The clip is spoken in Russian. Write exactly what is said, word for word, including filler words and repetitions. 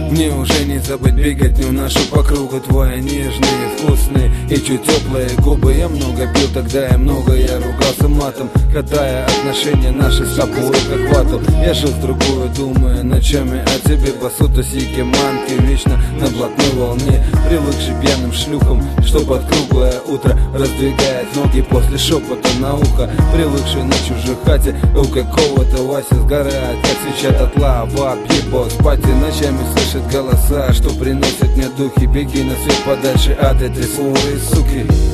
Мне уже не забыть беготню нашу по кругу. Твои нежные, вкусные и чуть теплые губы. Я много пил тогда и много я ругался матом, катая отношения наши с тобой как вату. Я жил в другую, думая ночами о тебе. Басу, сики, манки, вечно на блатной волне. Привыкший пьяным шлюхам, что под круглое утро раздвигает ноги после шепота на ухо. Привыкший на чужой хате у какого-то Вася сгорает, как свеча дотла. Вап, ебо, спать и ночами слышит голоса, что приносят мне духи. Беги на свет подальше от этой суры, суки.